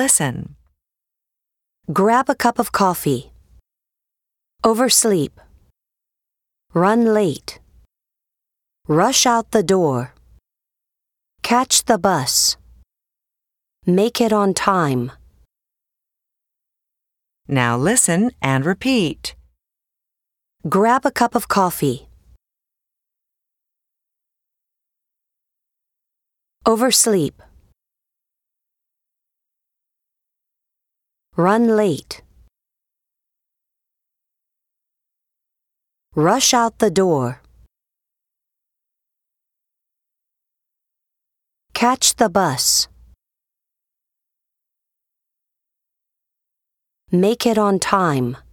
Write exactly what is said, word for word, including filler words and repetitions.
listen. Grab a cup of coffee. Oversleep. Run late. Rush out the door. Catch the bus. Make it on time. Now listen and repeat. Grab a cup of coffee. Oversleep. Run late. Rush out the door. Catch the bus. Make it on time.